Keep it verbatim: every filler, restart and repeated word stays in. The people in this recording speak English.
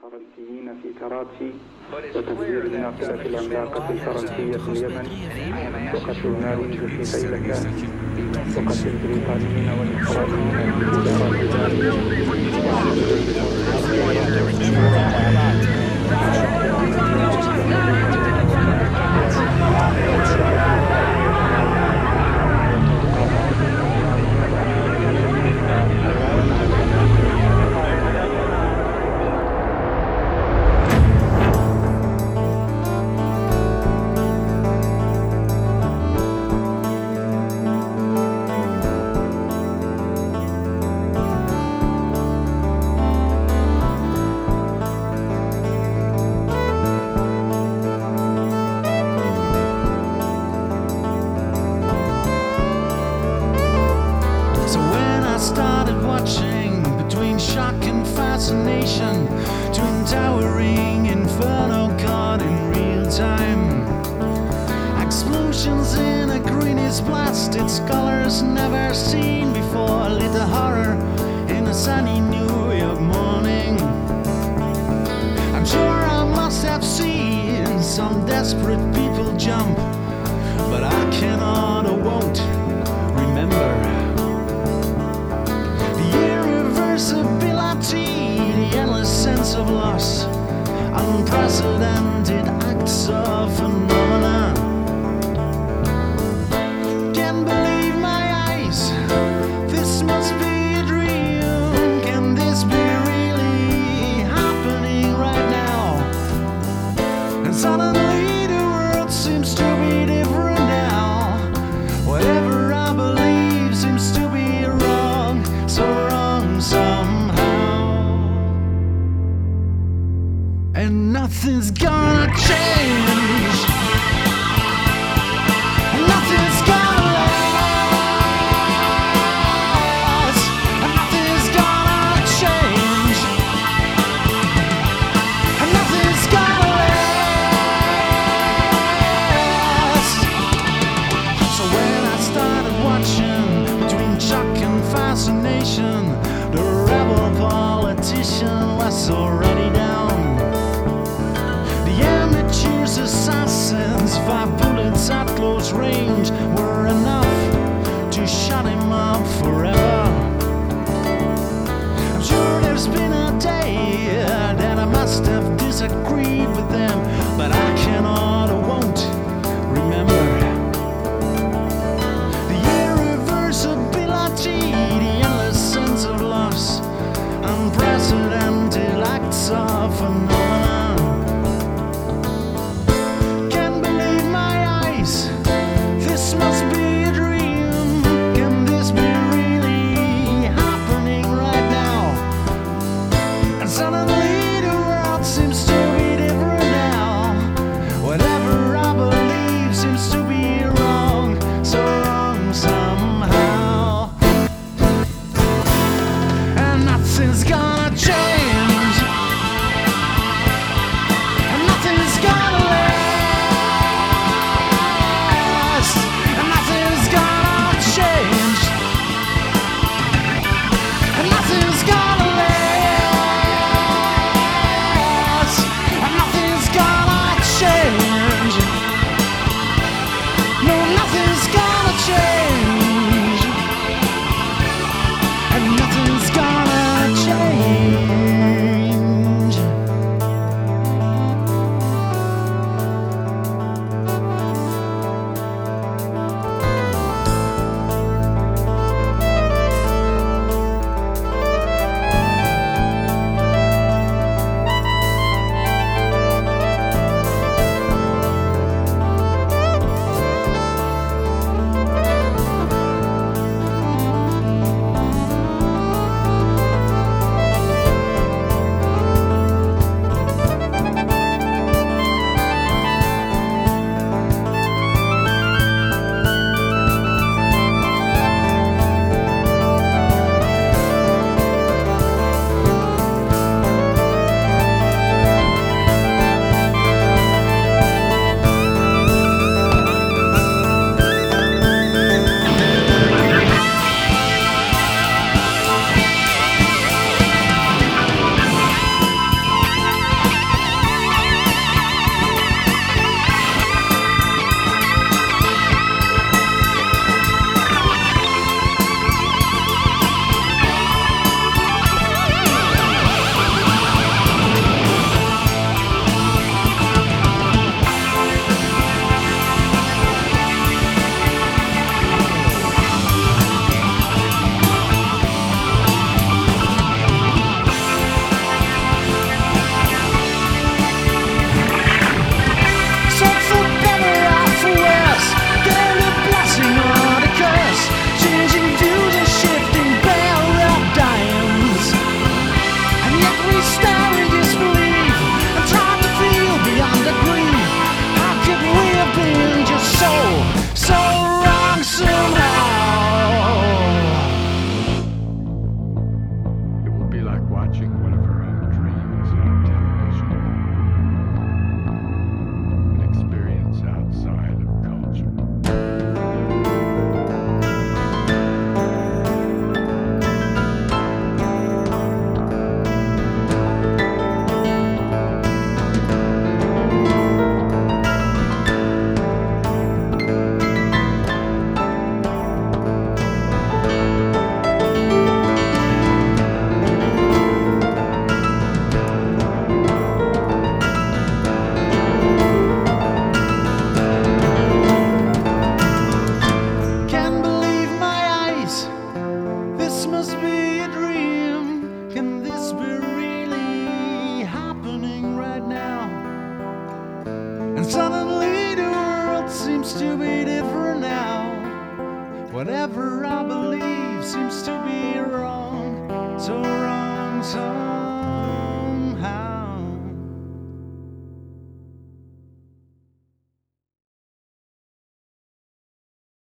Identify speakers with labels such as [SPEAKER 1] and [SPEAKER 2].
[SPEAKER 1] الفرنسيين في كراتشي وتفجير الناقلة العملاقة الفرنسية في اليمن وقتل نار في سيلكان وقتل البريطانيين والإسرائيليين في
[SPEAKER 2] fascination, twin towering inferno caught in real time. Explosions in a greenish blast, its colors never seen before, lit a horror in a sunny New York morning. I'm sure I must have seen some desperate people jump, but I cannot or won't remember. The irreversibility, the endless sense of loss, unprecedented acts of phenomena. Can't believe my eyes, this must be a dream. Can this be really happening right now? And suddenly the world seems to be different now. Whatever I believe seems to be wrong, so wrong somehow. And nothing's gonna change. Nothing's gonna last. Nothing's gonna change. Nothing's gonna last. So when I started watching between shock and fascination, the rebel politician was already down. Amateurs, assassins, five bullets at close range were enough to shut him up forever. I'm sure there's been a day that I must have disagreed with them, but I cannot or won't remember. The irreversibility, the endless sense of loss, unprecedented acts of phenomena. This must be a dream. Can this be really happening right now? And suddenly the world seems to be different now. Whatever I believe seems to be wrong, so wrong somehow. And nothing's gonna change. And nothing's gonna change. And nothing's gonna last. to be different now. Whatever I believe seems to be wrong, so wrong, so